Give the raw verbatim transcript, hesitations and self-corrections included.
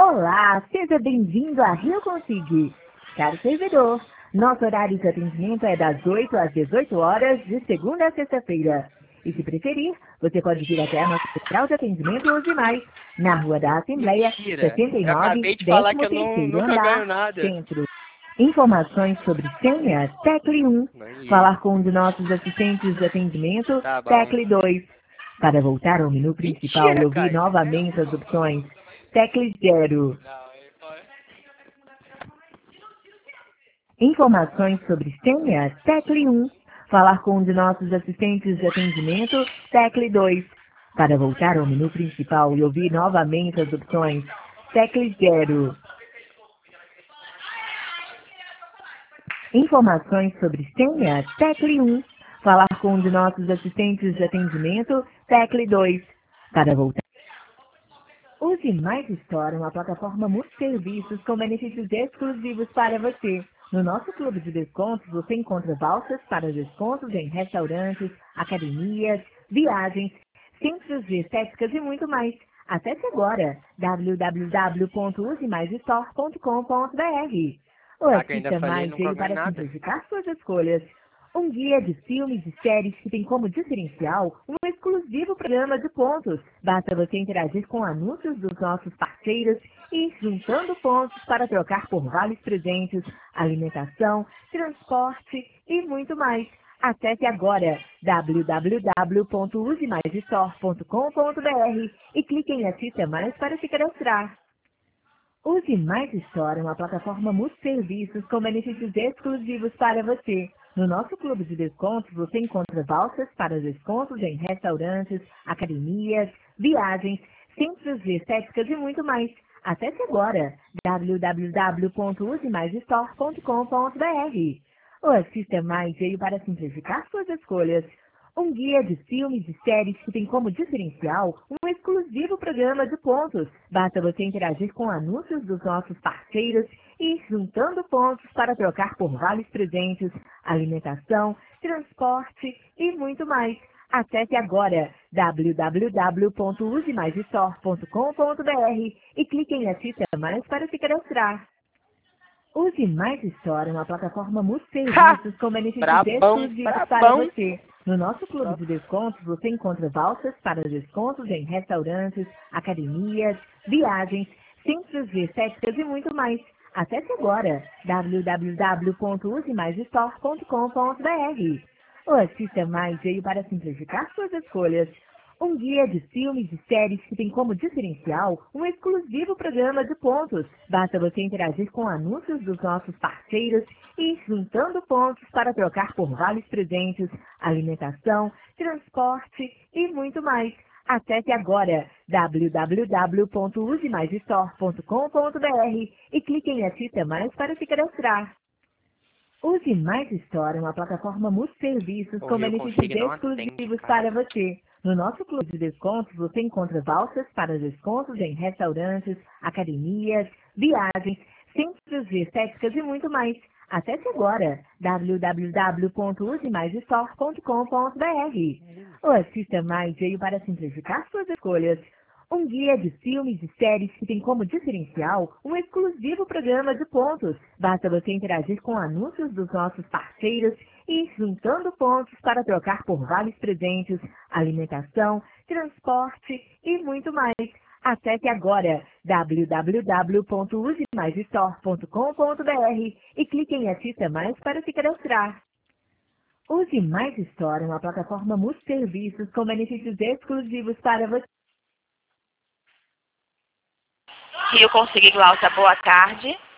Olá, seja bem-vindo a Rio Consig. Caro servidor, nosso horário de atendimento é das oito às dezoito horas, de segunda a sexta-feira. E se preferir, você pode vir até a nossa central de atendimento Use Mais, na Rua da Assembleia, Mentira. sessenta e Eu nove, acabei de falar que décimo eu não, terceiro nunca ganho andar, nada. Centro. Informações sobre senha, tecle um. Ganhei. Falar com um de nossos assistentes de atendimento, Tá bom. tecle dois. Para voltar ao menu principal e Mentira, ouvir Caio. novamente as opções, tecle zero. Não, ele foi. Informações sobre senha, tecle um. Falar com um de nossos assistentes de atendimento, tecle dois. Para voltar ao menu principal e ouvir novamente as opções, tecle zero. Informações sobre senha, tecle um. Falar com um de nossos assistentes de atendimento, tecle dois. Para voltar. Use Mais Store, uma plataforma multi-serviços com benefícios exclusivos para você. No nosso clube de descontos, você encontra vouchers para descontos em restaurantes, academias, viagens, centros de estéticas e muito mais. Acesse agora w w w ponto use mais store ponto com ponto b r. O Ah, que eu ainda Assista falei, Mais nunca veio ganho para nada. simplificar suas escolhas. Um guia de filmes e séries que tem como diferencial um exclusivo programa de pontos. Basta você interagir com anúncios dos nossos parceiros e ir juntando pontos para trocar por vales presentes, alimentação, transporte e muito mais. Acesse agora w w w ponto use mais store ponto com ponto b r e clique em Assista Mais para se cadastrar. Use Mais Store, uma plataforma multi-serviços com benefícios exclusivos para você. No nosso clube de descontos, você encontra vouchers para descontos em restaurantes, academias, viagens, centros de estéticas e muito mais. Acesse agora w w w ponto use mais store ponto com ponto b r. O Assista Mais veio para simplificar suas escolhas. Um guia de filmes e séries que tem como diferencial um exclusivo programa de pontos. Basta você interagir com anúncios dos nossos parceiros e ir juntando pontos para trocar por vales presentes, alimentação, transporte e muito mais. Acesse agora w w w ponto use mais store ponto com ponto b r e clique em Assista Mais para se cadastrar. Use Mais Store, uma plataforma Ha! multi-serviços com benefícios Brabão, exclusivos para brabão. você. No nosso clube de descontos, você encontra vouchers para descontos em restaurantes, academias, viagens, centros de estéticas e muito mais. Acesse agora w w w ponto use mais store ponto com ponto b r. O Assista Mais veio para simplificar suas escolhas. Um guia de filmes e séries que tem como diferencial um exclusivo programa de pontos. Basta você interagir com anúncios dos nossos parceiros e ir juntando pontos para trocar por vales presentes, alimentação, transporte e muito mais. Acesse agora w w w ponto use mais store ponto com ponto b r e clique em Assista Mais para se cadastrar. Use Mais Store, uma plataforma multi-serviços O com Rio benefícios Consig não atende, exclusivos cara. para você. No nosso clube de descontos, você encontra vouchers para descontos em restaurantes, academias, viagens, centros de estéticas e muito mais. Acesse agora w w w ponto use mais store ponto com ponto b r. O Assista Mais veio para simplificar suas escolhas. Um guia de filmes e séries que tem como diferencial um exclusivo programa de pontos. Basta você interagir com anúncios dos nossos parceiros e ir juntando pontos para trocar por vales presentes, alimentação, transporte e muito mais. Acesse agora w w w ponto use mais store ponto com ponto b r e clique em Assista Mais para se cadastrar. Use Mais Store, uma plataforma multi-serviços com benefícios exclusivos para você. Rio Consig, Glaucia, boa tarde.